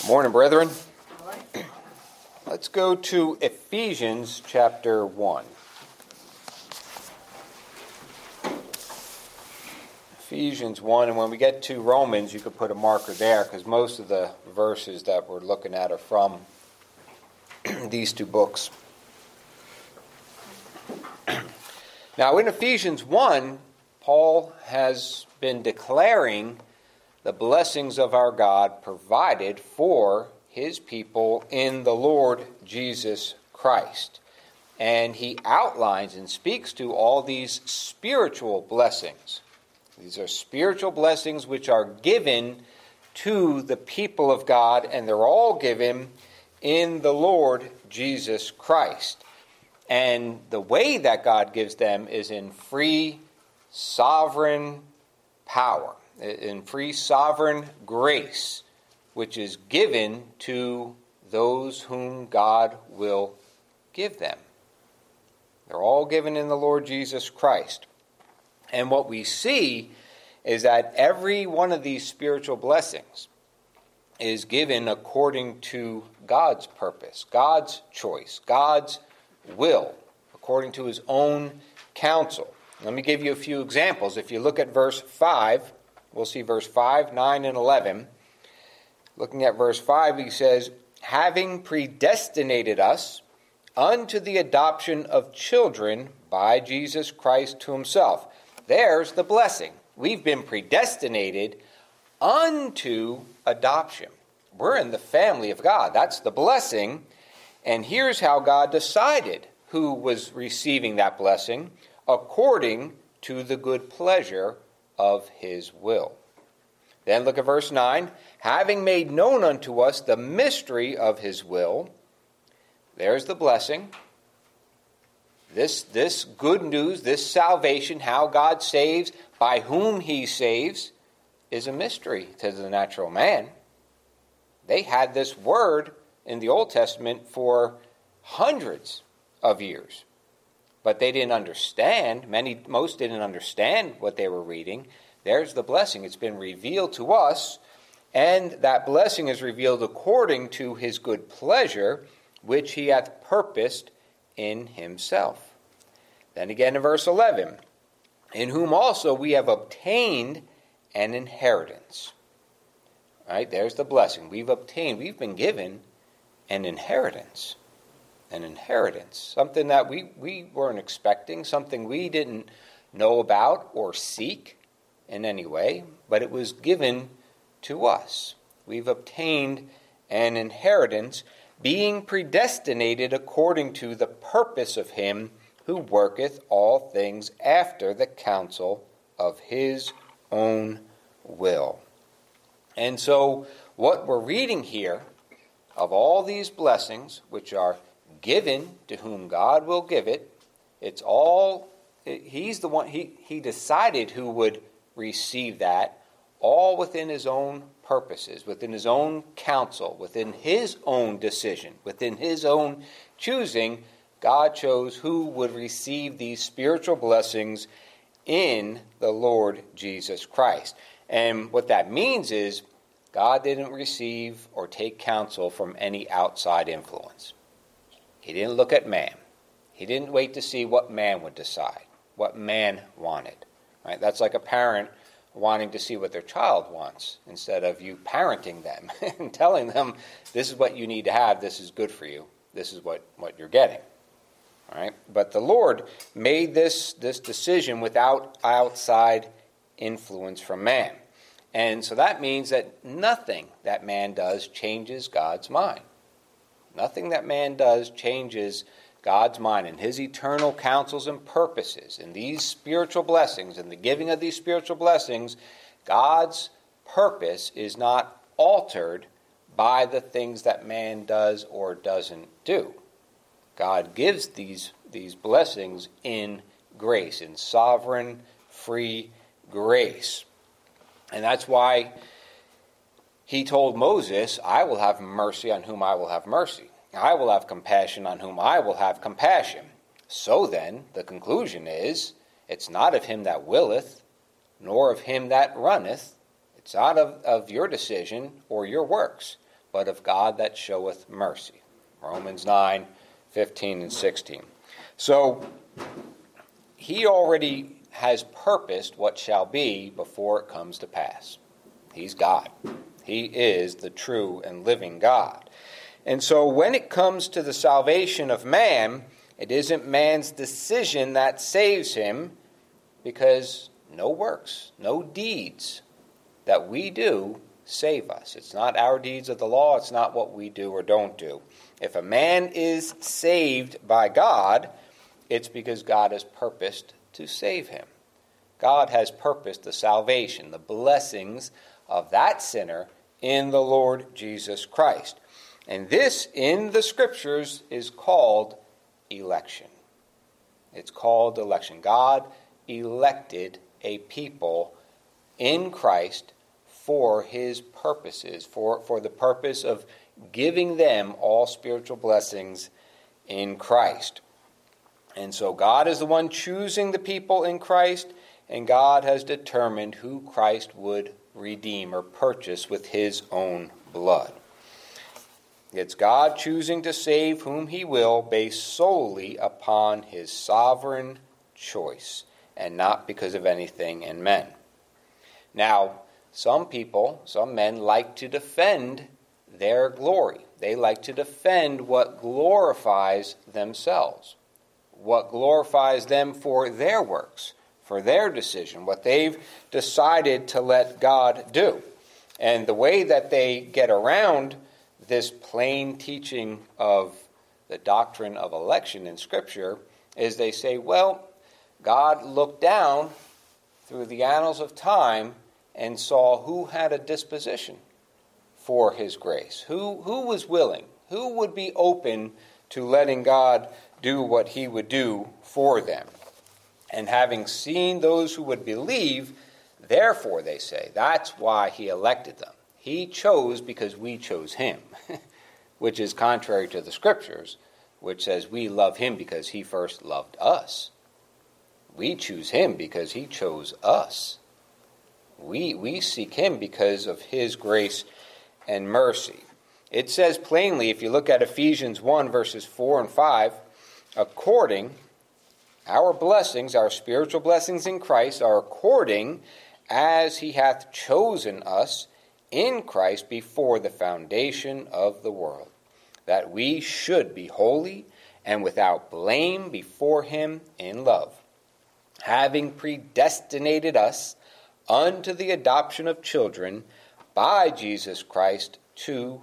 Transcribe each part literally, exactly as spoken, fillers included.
Morning, brethren. Let's go to Ephesians chapter one. Ephesians one, and when we get to Romans, you could put a marker there because most of the verses that we're looking at are from these two books. Now, in Ephesians one, Paul has been declaring the blessings of our God provided for his people in the Lord Jesus Christ. And he outlines and speaks to all these spiritual blessings. These are spiritual blessings which are given to the people of God, and they're all given in the Lord Jesus Christ. And the way that God gives them is in free, sovereign power, in free, sovereign grace, which is given to those whom God will give them. They're all given in the Lord Jesus Christ. And what we see is that every one of these spiritual blessings is given according to God's purpose, God's choice, God's will, according to his own counsel. Let me give you a few examples. If you look at verse five, we'll see verse five, nine, and eleven. Looking at verse five, he says, having predestinated us unto the adoption of children by Jesus Christ to himself. There's the blessing. We've been predestinated unto adoption. We're in the family of God. That's the blessing. And here's how God decided who was receiving that blessing, according to the good pleasure of his will. Then look at verse nine. Having made known unto us the mystery of his will. There's the blessing. This, this good news, this salvation, how God saves, by whom he saves, is a mystery to the natural man. They had this word in the Old Testament for hundreds of years. But they didn't understand. Many, most didn't understand what they were reading. There's the blessing. It's been revealed to us, and that blessing is revealed according to his good pleasure, which he hath purposed in himself. Then again in verse eleven, in whom also we have obtained an inheritance. Right? There's the blessing. We've obtained, we've been given an inheritance. An inheritance. Something that we, we weren't expecting, something we didn't know about or seek in any way, but it was given to us. We've obtained an inheritance, being predestinated according to the purpose of him who worketh all things after the counsel of his own will. And so what we're reading here of all these blessings, which are given to whom God will give it, it's all, he's the one, he, he decided who would receive that, all within his own purposes, within his own counsel, within his own decision, within his own choosing. God chose who would receive these spiritual blessings in the Lord Jesus Christ. And what that means is God didn't receive or take counsel from any outside influence. He didn't look at man. He didn't wait to see what man would decide, what man wanted. Right? That's like a parent wanting to see what their child wants instead of you parenting them and telling them, this is what you need to have, this is good for you, this is what, what you're getting. All right? But the Lord made this, this decision without outside influence from man. And so that means that nothing that man does changes God's mind. Nothing that man does changes God's mind and his eternal counsels and purposes. And these spiritual blessings and the giving of these spiritual blessings, God's purpose is not altered by the things that man does or doesn't do. God gives these, these blessings in grace, in sovereign, free grace. And that's why he told Moses, I will have mercy on whom I will have mercy. I will have compassion on whom I will have compassion. So then, the conclusion is, it's not of him that willeth, nor of him that runneth. It's not of, of your decision or your works, but of God that showeth mercy. Romans nine, fifteen and sixteen. So, he already has purposed what shall be before it comes to pass. He's God. He is the true and living God. And so when it comes to the salvation of man, it isn't man's decision that saves him, because no works, no deeds that we do save us. It's not our deeds of the law. It's not what we do or don't do. If a man is saved by God, it's because God has purposed to save him. God has purposed the salvation, the blessings of that sinner in the Lord Jesus Christ. And this, in the Scriptures, is called election. It's called election. God elected a people in Christ for his purposes, for, for the purpose of giving them all spiritual blessings in Christ. And so God is the one choosing the people in Christ, and God has determined who Christ would redeem or purchase with his own blood. It's God choosing to save whom he will based solely upon his sovereign choice and not because of anything in men. Now, some people, some men like to defend their glory. They like to defend what glorifies themselves, what glorifies them for their works, for their decision, what they've decided to let God do. And the way that they get around this plain teaching of the doctrine of election in Scripture is they say, well, God looked down through the annals of time and saw who had a disposition for his grace, who, who was willing, who would be open to letting God do what he would do for them. And having seen those who would believe, therefore, they say, that's why he elected them. He chose because we chose him, which is contrary to the Scriptures, which says we love him because he first loved us. We choose him because he chose us. We, we seek him because of his grace and mercy. It says plainly, if you look at Ephesians one, verses four and five, according, our blessings, our spiritual blessings in Christ, are according as he hath chosen us in Christ before the foundation of the world, that we should be holy and without blame before him in love, having predestinated us unto the adoption of children by Jesus Christ to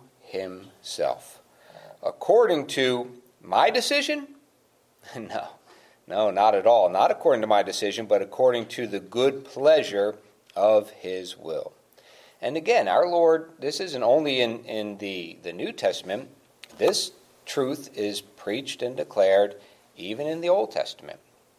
himself. According to my decision? No, no, not at all. Not according to my decision, but according to the good pleasure of his will. And again, our Lord, this isn't only in, in the, the New Testament. This truth is preached and declared even in the Old Testament.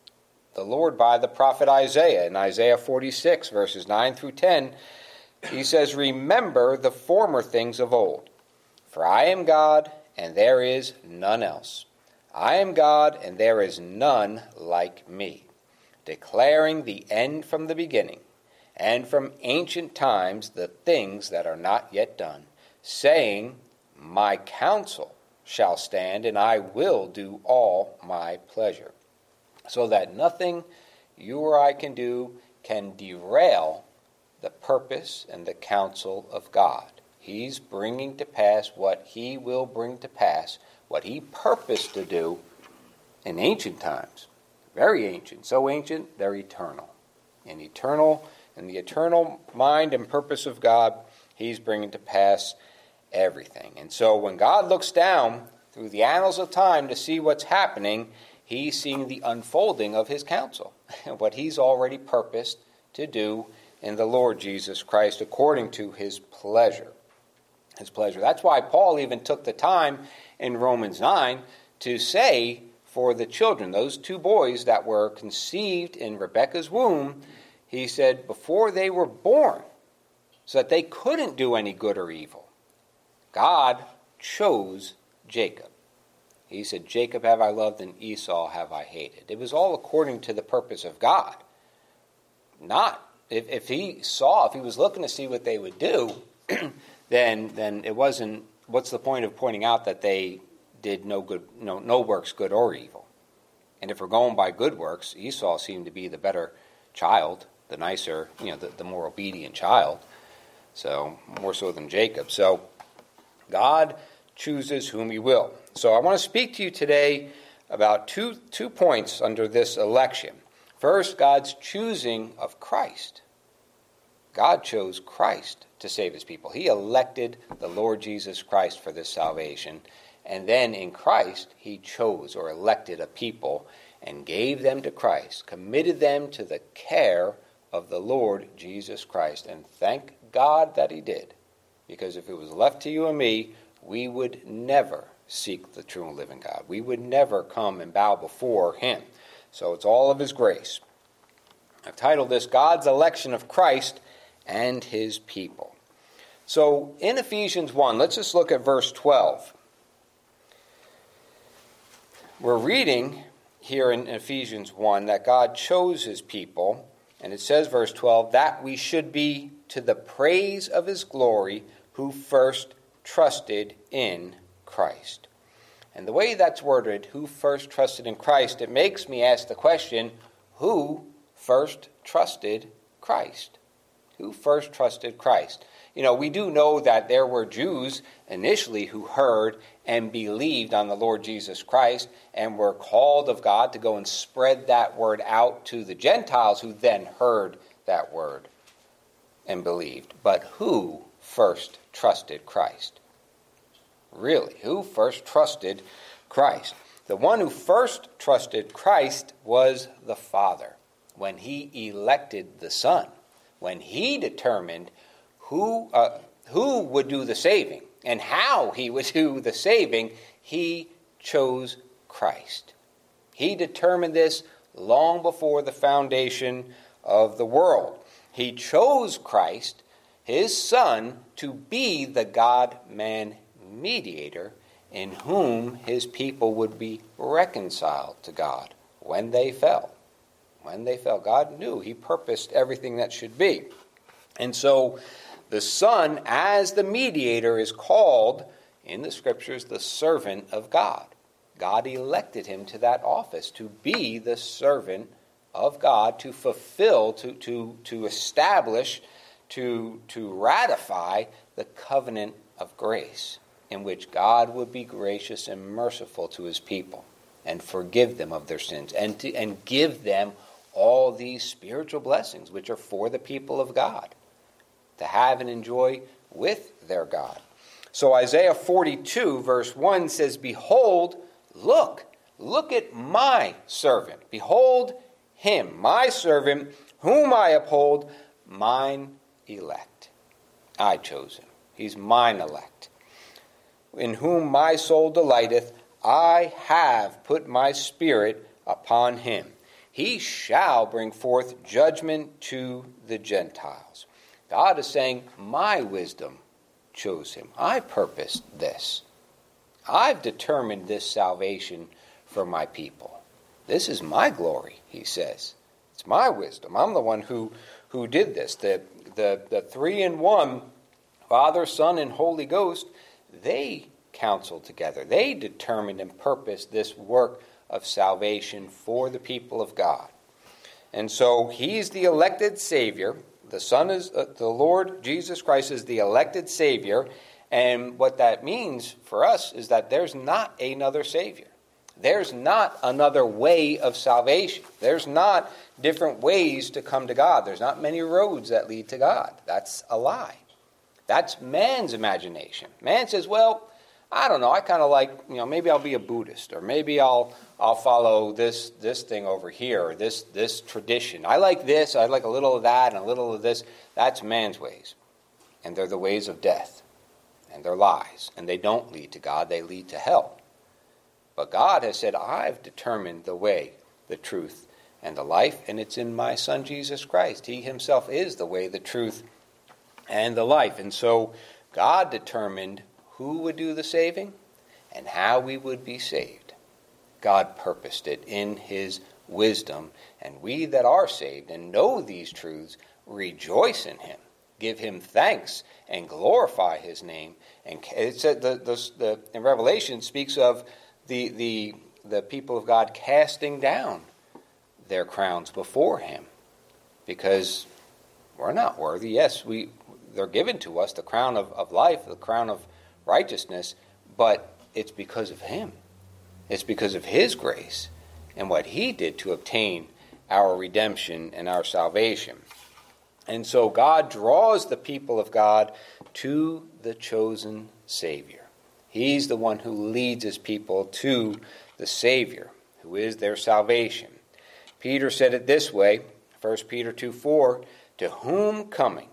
The Lord, by the prophet Isaiah, in Isaiah forty-six, verses nine through ten, he says, remember the former things of old. For I am God, and there is none else. I am God, and there is none like me, declaring the end from the beginning, and from ancient times the things that are not yet done, saying, my counsel shall stand, and I will do all my pleasure. So that nothing you or I can do can derail the purpose and the counsel of God. He's bringing to pass what he will bring to pass, what he purposed to do in ancient times. Very ancient, so ancient, they're eternal. And eternal, in the eternal mind and purpose of God, he's bringing to pass everything. And so when God looks down through the annals of time to see what's happening, he's seeing the unfolding of his counsel, what he's already purposed to do in the Lord Jesus Christ according to his pleasure. His pleasure. That's why Paul even took the time in Romans nine to say for the children, those two boys that were conceived in Rebekah's womb, he said before they were born, so that they couldn't do any good or evil, God chose Jacob. He said, Jacob have I loved and Esau have I hated. It was all according to the purpose of God. Not, if, if he saw, if he was looking to see what they would do, then then it wasn't what's the point of pointing out that they did no good, no, no works, good or evil? And if we're going by good works, Esau seemed to be the better child, the nicer, you know, the, the more obedient child. So more so than Jacob. So God chooses whom he will. So I want to speak to you today about two two points under this election. First, God's choosing of Christ. God chose Christ to save his people. He elected the Lord Jesus Christ for this salvation. And then in Christ, he chose or elected a people and gave them to Christ, committed them to the care of the Lord Jesus Christ. And thank God that he did. Because if it was left to you and me, we would never seek the true and living God. We would never come and bow before him. So it's all of his grace. I've titled this, God's Election of Christ and his people. So in Ephesians one, let's just look at verse twelve. We're reading here in Ephesians one that God chose his people, and it says, verse twelve, that we should be to the praise of his glory who first trusted in Christ. And the way that's worded, who first trusted in Christ, it makes me ask the question, who first trusted Christ? Who first trusted Christ? You know, we do know that there were Jews initially who heard and believed on the Lord Jesus Christ and were called of God to go and spread that word out to the Gentiles who then heard that word and believed. But who first trusted Christ? Really, who first trusted Christ? The one who first trusted Christ was the Father when he elected the Son, when he determined who uh, who would do the saving and how he would do the saving. He chose Christ. He determined this long before the foundation of the world. He chose Christ, his Son, to be the God-man mediator in whom his people would be reconciled to God when they fell. When they fell, God knew. He purposed everything that should be. And so the Son, as the mediator, is called in the Scriptures the servant of God. God elected him to that office to be the servant of God, to fulfill, to, to, to establish, to, to ratify the covenant of grace, in which God would be gracious and merciful to his people and forgive them of their sins and to, and give them all these spiritual blessings which are for the people of God to have and enjoy with their God. So Isaiah forty-two verse one says, behold, look, look at my servant. Behold him, my servant, whom I uphold, mine elect. I chose him. He's mine elect. In whom my soul delighteth, I have put my spirit upon him. He shall bring forth judgment to the Gentiles. God is saying, my wisdom chose him. I purposed this. I've determined this salvation for my people. This is my glory, he says. It's my wisdom. I'm the one who, who did this. The, the, the three in one, Father, Son, and Holy Ghost, they counseled together. They determined and purposed this work of salvation for the people of God. And so he's the elected Savior. The Son is, uh, the Lord Jesus Christ is the elected Savior. And what that means for us is that there's not another Savior. There's not another way of salvation. There's not different ways to come to God. There's not many roads that lead to God. That's a lie. That's man's imagination. Man says, well, I don't know, I kind of like, you know, maybe I'll be a Buddhist, or maybe I'll I'll follow this this thing over here, or this this tradition. I like this, I like a little of that, and a little of this. That's man's ways. And they're the ways of death. And they're lies. And they don't lead to God, they lead to hell. But God has said, I've determined the way, the truth, and the life, and it's in my Son Jesus Christ. He himself is the way, the truth, and the life. And so God determined who would do the saving and how we would be saved. God purposed it in his wisdom, and we that are saved and know these truths rejoice in him, give him thanks and glorify his name. And it said the, the, the in Revelation speaks of the the the people of God casting down their crowns before him, because we're not worthy. Yes, we they're given to us, the crown of, of life, the crown of righteousness, but it's because of him. It's because of his grace and what he did to obtain our redemption and our salvation. And so God draws the people of God to the chosen Savior. He's the one who leads his people to the Savior, who is their salvation. Peter said it this way, First Peter two four, to whom coming,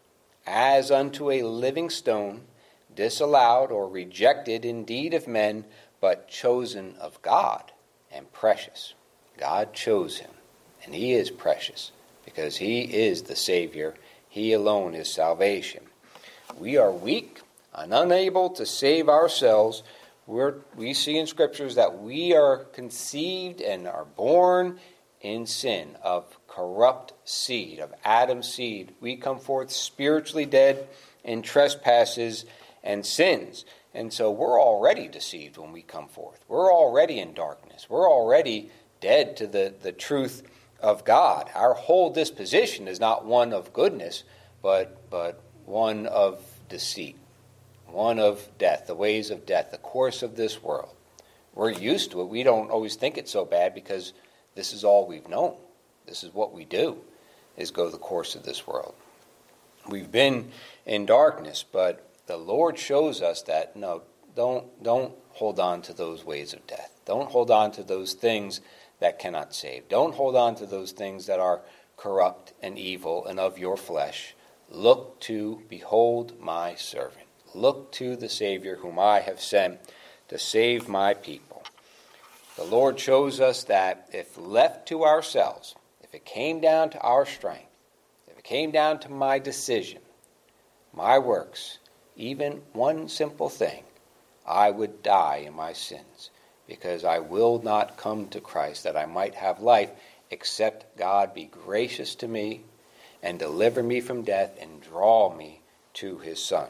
as unto a living stone, disallowed or rejected indeed of men, but chosen of God and precious. God chose him, and he is precious, because he is the Savior. He alone is salvation. We are weak and unable to save ourselves. We're, we see in Scriptures that we are conceived and are born in sin, of corrupt seed, of Adam's seed. We come forth spiritually dead in trespasses and sins. And so we're already deceived when we come forth. We're already in darkness. We're already dead to the, the truth of God. Our whole disposition is not one of goodness, but but one of deceit, one of death, the ways of death, the course of this world. We're used to it. We don't always think it's so bad because this is all we've known. This is what we do, is go the course of this world. We've been in darkness, but the Lord shows us that, no, don't, don't hold on to those ways of death. Don't hold on to those things that cannot save. Don't hold on to those things that are corrupt and evil and of your flesh. Look to, behold my servant. Look to the Savior whom I have sent to save my people. The Lord shows us that if left to ourselves, if it came down to our strength, if it came down to my decision, my works, even one simple thing, I would die in my sins, because I will not come to Christ that I might have life, except God be gracious to me and deliver me from death and draw me to his Son.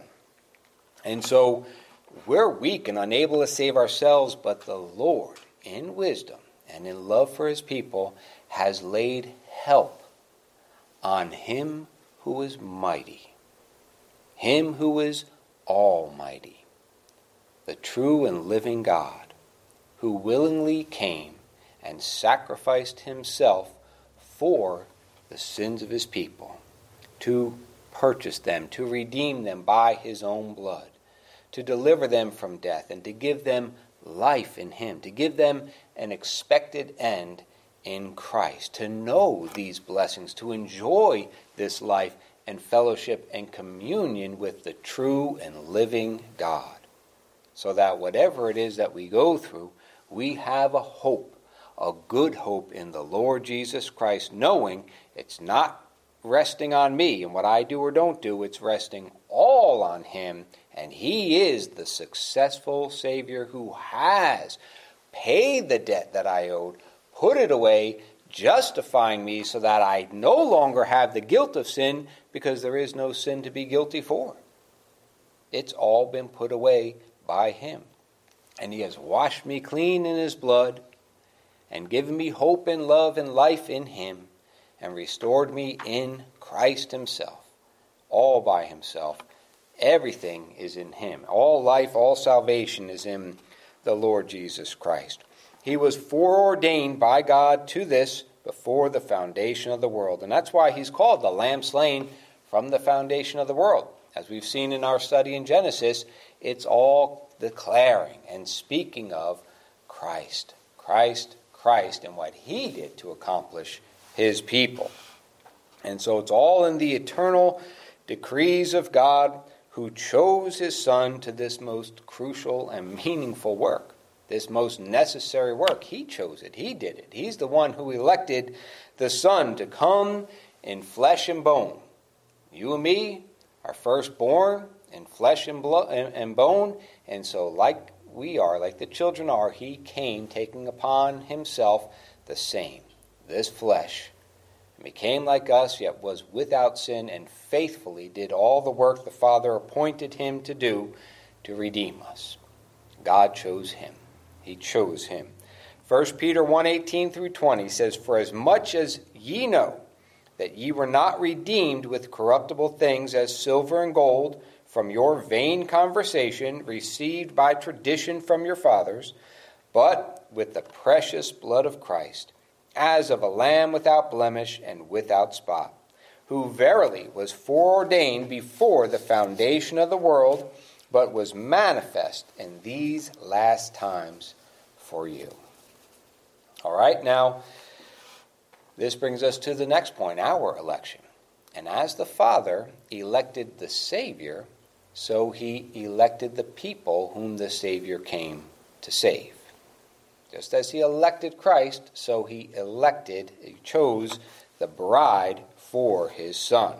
And so we're weak and unable to save ourselves, but the Lord, in wisdom and in love for his people, has laid help on him who is mighty, him who is almighty, the true and living God, who willingly came and sacrificed himself for the sins of his people, to purchase them, to redeem them by his own blood, to deliver them from death, and to give them life in him, to give them an expected end in Christ, to know these blessings, to enjoy this life and fellowship and communion with the true and living God, so that whatever it is that we go through, we have a hope, a good hope in the Lord Jesus Christ, knowing it's not resting on me and what I do or don't do, it's resting all on him, and he is the successful Savior who has paid the debt that I owed, put it away, justifying me so that I no longer have the guilt of sin, because there is no sin to be guilty for. It's all been put away by him. And he has washed me clean in his blood and given me hope and love and life in him and restored me in Christ himself, all by himself. Everything is in him. All life, all salvation is in the Lord Jesus Christ. He was foreordained by God to this before the foundation of the world. And that's why he's called the Lamb slain from the foundation of the world. As we've seen in our study in Genesis, it's all declaring and speaking of Christ, Christ, Christ, and what he did to accomplish his people. And so it's all in the eternal decrees of God, who chose his Son to this most crucial and meaningful work, this most necessary work. He chose it. He did it. He's the one who elected the Son to come in flesh and bone. You and me are firstborn in flesh and, blood and bone, and so like we are, like the children are, he came taking upon himself the same, this flesh, and became like us, yet was without sin, and faithfully did all the work the Father appointed him to do to redeem us. God chose him. He chose him. First Peter one eighteen through twenty says, For as much as ye know that ye were not redeemed with corruptible things as silver and gold from your vain conversation received by tradition from your fathers, but with the precious blood of Christ, as of a lamb without blemish and without spot, who verily was foreordained before the foundation of the world, but was manifest in these last times for you. All right, now, this brings us to the next point, our election. And as the Father elected the Savior, so he elected the people whom the Savior came to save. Just as he elected Christ, so he elected, he chose the bride for his Son.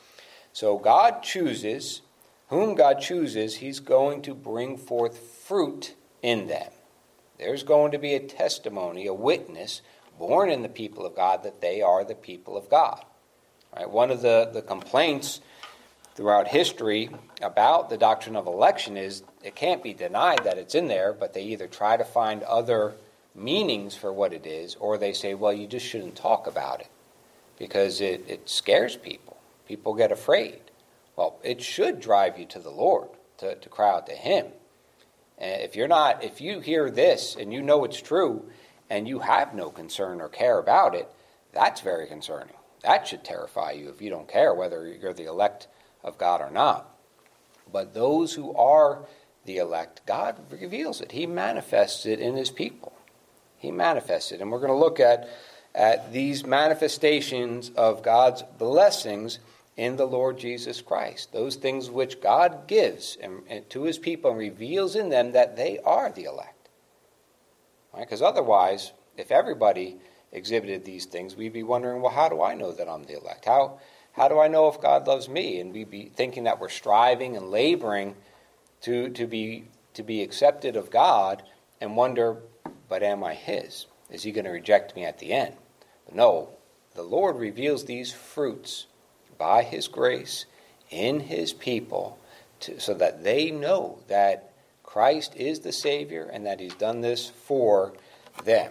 So God chooses, whom God chooses, he's going to bring forth fruit in them. There's going to be a testimony, a witness, born in the people of God that they are the people of God. Right? One of the, the complaints throughout history about the doctrine of election is it can't be denied that it's in there, but they either try to find other meanings for what it is, or they say, well, you just shouldn't talk about it because it, it scares people. People get afraid. Well, it should drive you to the Lord, to, to cry out to him. And if you're not, if you hear this and you know it's true and you have no concern or care about it, that's very concerning. That should terrify you if you don't care whether you're the elect of God or not. But those who are the elect, God reveals it. He manifests it in his people. He manifests it. And we're going to look at, at these manifestations of God's blessings in the Lord Jesus Christ. Those things which God gives and, and to his people and reveals in them that they are the elect. Because right? Otherwise, if everybody exhibited these things, we'd be wondering, well, how do I know that I'm the elect? How how do I know if God loves me? And we'd be thinking that we're striving and laboring to to be to be accepted of God and wonder, but am I his? Is he going to reject me at the end? But no, the Lord reveals these fruits by his grace in his people to, so that they know that Christ is the Savior and that he's done this for them.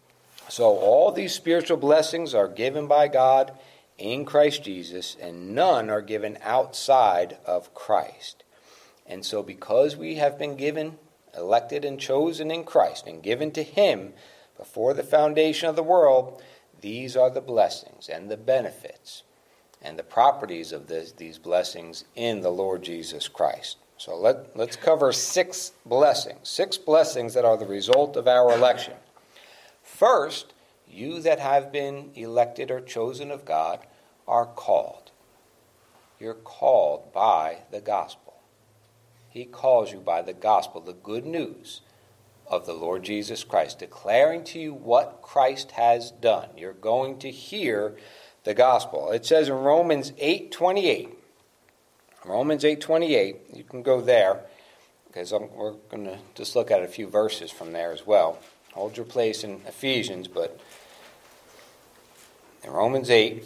So all these spiritual blessings are given by God in Christ Jesus, and none are given outside of Christ. And so because we have been given, elected and chosen in Christ, and given to him before the foundation of the world, these are the blessings and the benefits and the properties of this, these blessings in the Lord Jesus Christ. So let, let's cover six blessings, six blessings that are the result of our election. First, you that have been elected or chosen of God are called. You're called by the gospel. He calls you by the gospel, the good news of the Lord Jesus Christ, declaring to you what Christ has done. You're going to hear the gospel. It says in Romans eight twenty-eight, Romans eight twenty-eight, you can go there, because I'm, we're going to just look at a few verses from there as well. Hold your place in Ephesians, but in Romans eight,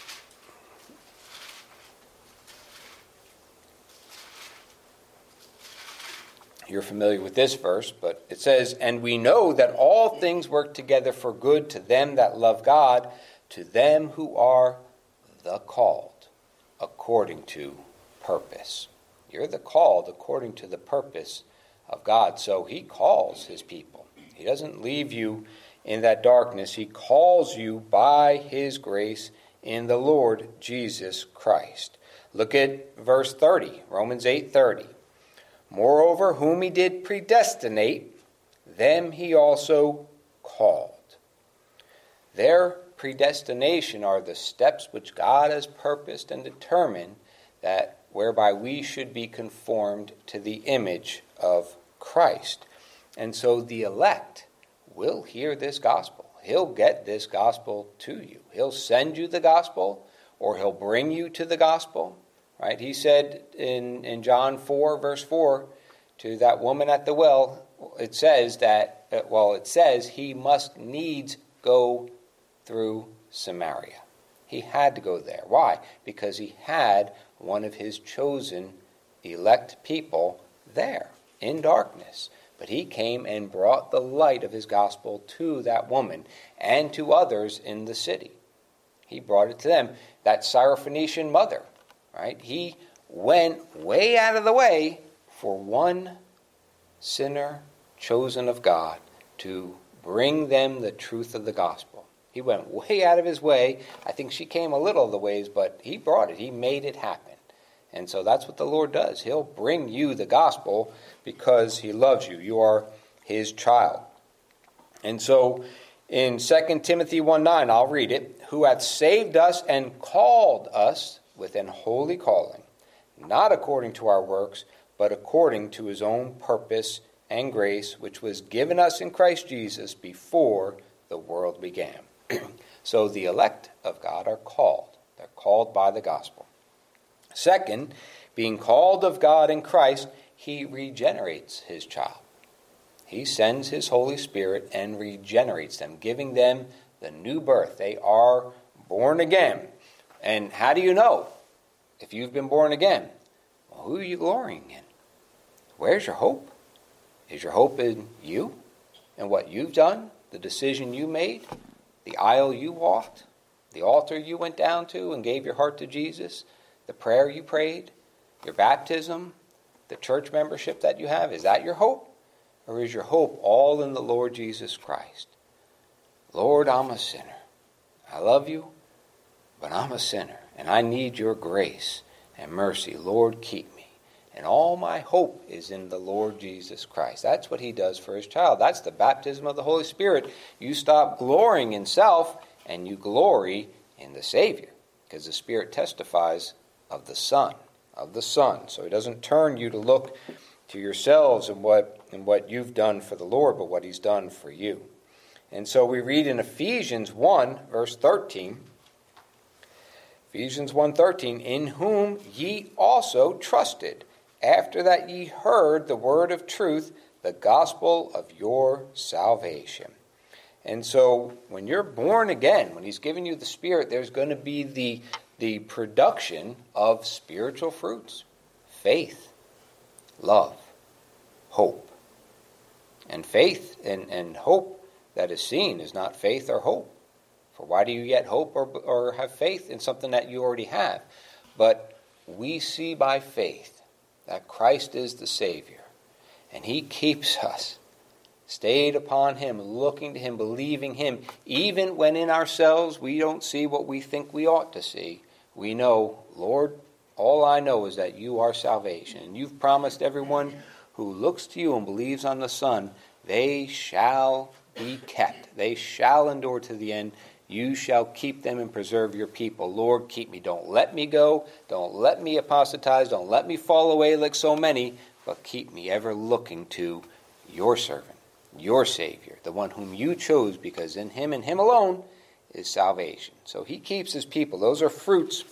you're familiar with this verse, but it says, And we know that all things work together for good to them that love God, to them who are the called, according to purpose. You're the called according to the purpose of God. So he calls his people. He doesn't leave you in that darkness. He calls you by his grace in the Lord Jesus Christ. Look at verse thirty, Romans eight thirty. Moreover, whom he did predestinate, them he also called. Their predestination are the steps which God has purposed and determined that whereby we should be conformed to the image of Christ. And so the elect will hear this gospel. He'll get this gospel to you. He'll send you the gospel, or he'll bring you to the gospel. Right? He said in, in John four, verse four, to that woman at the well, it says that, well, it says he must needs go through Samaria. He had to go there. Why? Because he had one of his chosen elect people there in darkness. But he came and brought the light of his gospel to that woman and to others in the city. He brought it to them. That Syrophoenician mother, right? He went way out of the way for one sinner chosen of God to bring them the truth of the gospel. He went way out of his way. I think she came a little of the ways, but he brought it. He made it happen. And so that's what the Lord does. He'll bring you the gospel because he loves you. You are his child. And so in Second Timothy one nine, I'll read it. Who hath saved us and called us with an holy calling, not according to our works, but according to his own purpose and grace, which was given us in Christ Jesus before the world began. So the elect of God are called. They're called by the gospel. Second, being called of God in Christ, he regenerates his child. He sends his Holy Spirit and regenerates them, giving them the new birth. They are born again. And how do you know if you've been born again? Well, who are you glorying in? Where's your hope? Is your hope in you and what you've done, the decision you made, the aisle you walked, the altar you went down to and gave your heart to Jesus, the prayer you prayed, your baptism, the church membership that you have? Is that your hope? Or is your hope all in the Lord Jesus Christ? Lord, I'm a sinner. I love you, but I'm a sinner, and I need your grace and mercy. Lord, keep me. And all my hope is in the Lord Jesus Christ. That's what he does for his child. That's the baptism of the Holy Spirit. You stop glorying in self, and you glory in the Savior, because the Spirit testifies of the Son, of the Son. So he doesn't turn you to look to yourselves and what and what you've done for the Lord, but what he's done for you. And so we read in Ephesians one, verse thirteen, Ephesians one thirteen, in whom ye also trusted, after that ye heard the word of truth, the gospel of your salvation. And so when you're born again, when he's given you the Spirit, there's going to be the, the production of spiritual fruits. Faith, love, hope. And faith and, and hope that is seen is not faith or hope. For why do you yet hope or, or have faith in something that you already have? But we see by faith that Christ is the Savior, and he keeps us stayed upon him, looking to him, believing him. Even when in ourselves we don't see what we think we ought to see, we know, Lord, all I know is that you are salvation. And you've promised everyone who looks to you and believes on the Son, they shall be kept. They shall endure to the end. You shall keep them and preserve your people. Lord, keep me. Don't let me go. Don't let me apostatize. Don't let me fall away like so many, but keep me ever looking to your servant, your Savior, the one whom you chose, because in him and him alone is salvation. So he keeps his people. Those are fruits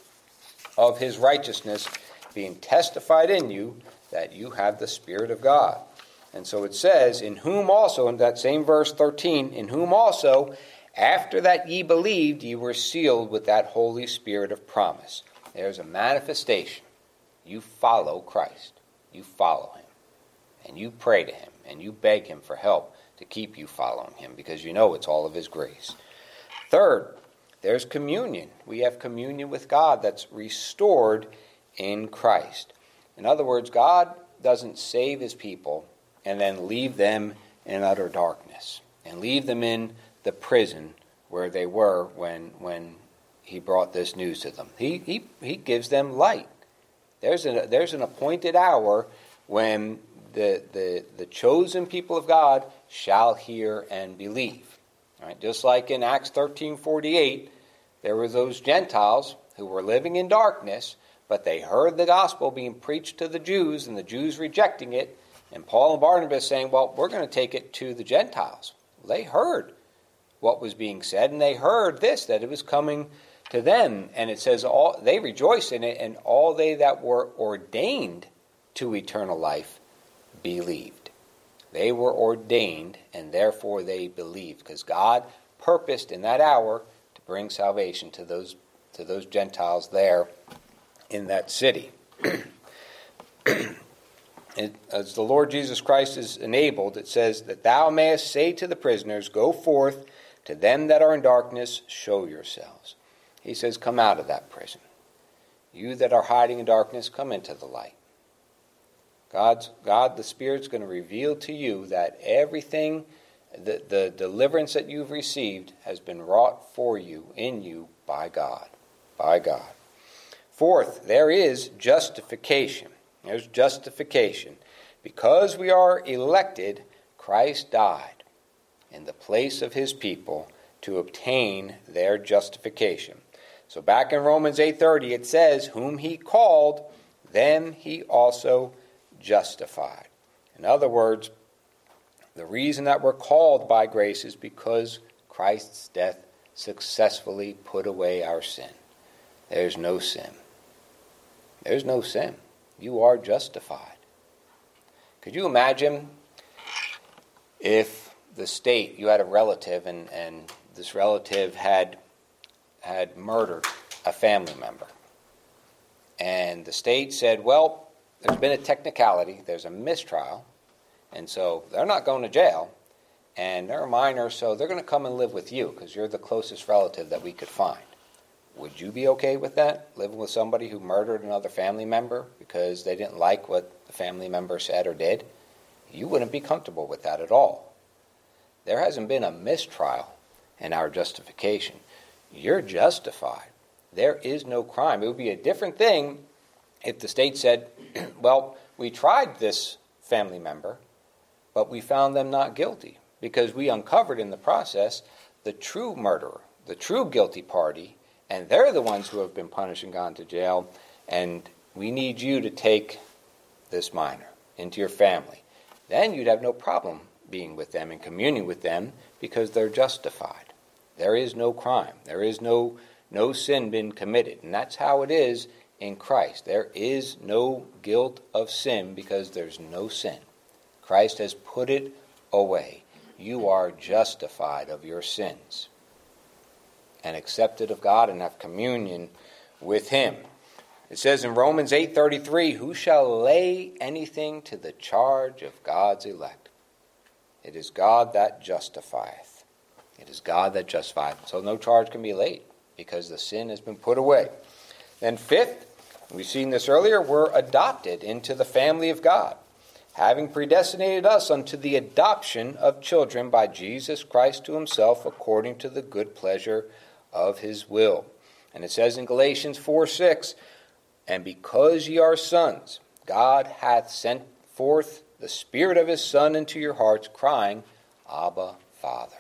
of his righteousness being testified in you that you have the Spirit of God. And so it says, in whom also, in that same verse thirteen, in whom also, after that ye believed, ye were sealed with that Holy Spirit of promise. There's a manifestation. You follow Christ. You follow him. And you pray to him. And you beg him for help to keep you following him, because you know it's all of his grace. Third, there's communion. We have communion with God that's restored in Christ. In other words, God doesn't save his people and then leave them in utter darkness and leave them in the prison where they were when when he brought this news to them. He he he gives them light. There's an there's an appointed hour when the the the chosen people of God shall hear and believe. All right, just like in Acts thirteen forty-eight, there were those Gentiles who were living in darkness, but they heard the gospel being preached to the Jews, and the Jews rejecting it, and Paul and Barnabas saying, well, we're going to take it to the Gentiles. Well, they heard what was being said, and they heard this, that it was coming to them. And it says all they rejoiced in it, and all they that were ordained to eternal life believed. They were ordained, and therefore they believed, because God purposed in that hour to bring salvation to those to those Gentiles there in that city. It, as the Lord Jesus Christ is enabled, it says, that thou mayest say to the prisoners, go forth, to them that are in darkness, show yourselves. He says, come out of that prison. You that are hiding in darkness, come into the light. God's, God, the Spirit's going to reveal to you that everything, the, the deliverance that you've received has been wrought for you, in you, by God. By God. Fourth, there is justification. There's justification. Because we are elected, Christ died in the place of his people to obtain their justification. So back in Romans eight thirty it says, whom he called, them he also justified. In other words, the reason that we're called by grace is because Christ's death successfully put away our sin. There's no sin. There's no sin. You are justified. Could you imagine if the state, you had a relative and, and this relative had had murdered a family member. And the state said, well, there's been a technicality, there's a mistrial, and so they're not going to jail, and they're a minor, so they're going to come and live with you because you're the closest relative that we could find. Would you be okay with that, living with somebody who murdered another family member because they didn't like what the family member said or did? You wouldn't be comfortable with that at all. There hasn't been a mistrial in our justification. You're justified. There is no crime. It would be a different thing if the state said, well, we tried this family member, but we found them not guilty because we uncovered in the process the true murderer, the true guilty party, and they're the ones who have been punished and gone to jail, and we need you to take this minor into your family. Then you'd have no problem being with them and communing with them because they're justified. There is no crime. There is no, no sin been committed. And that's how it is in Christ. There is no guilt of sin because there's no sin. Christ has put it away. You are justified of your sins and accepted of God and have communion with him. It says in Romans eight thirty-three, who shall lay anything to the charge of God's elect? It is God that justifieth. It is God that justifieth. So no charge can be laid because the sin has been put away. Then fifth, we've seen this earlier, we're adopted into the family of God, having predestinated us unto the adoption of children by Jesus Christ to himself according to the good pleasure of his will. And it says in Galatians four six, and because ye are sons, God hath sent forth the Spirit of his Son into your hearts, crying, Abba, Father.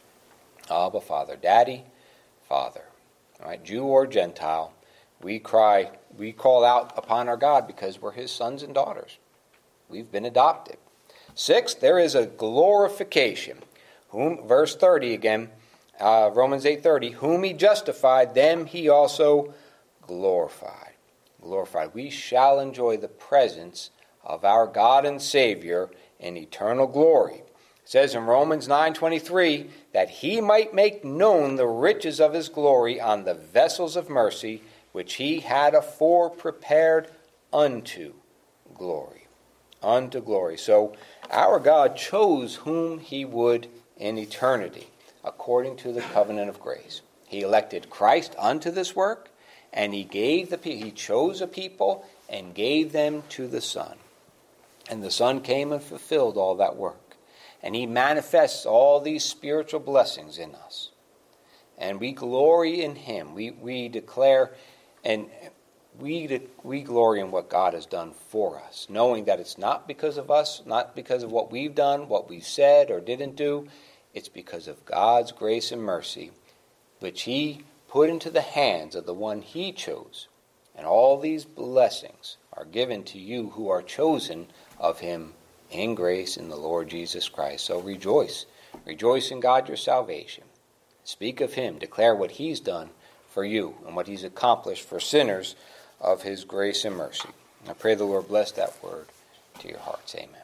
Abba, Father. Daddy, Father. All right, Jew or Gentile, we cry, we call out upon our God because we're his sons and daughters. We've been adopted. Sixth, there is a glorification. Whom, verse thirty again, uh, Romans eight thirty, whom he justified, them he also glorified. Glorified. We shall enjoy the presence of our God and Savior in eternal glory. It says in Romans nine twenty-three that he might make known the riches of his glory on the vessels of mercy which he had afore prepared unto glory. Unto glory. So our God chose whom he would in eternity according to the covenant of grace. He elected Christ unto this work, and he gave the he chose a people and gave them to the Son. And the Son came and fulfilled all that work. And he manifests all these spiritual blessings in us. And we glory in him. We we declare and we de, we glory in what God has done for us, knowing that it's not because of us, not because of what we've done, what we've said or didn't do. It's because of God's grace and mercy, which he put into the hands of the one he chose. And all these blessings are given to you who are chosen of him in grace in the Lord Jesus Christ. So rejoice. Rejoice in God your salvation. Speak of him. Declare what he's done for you and what he's accomplished for sinners of his grace and mercy. I pray the Lord bless that word to your hearts. Amen.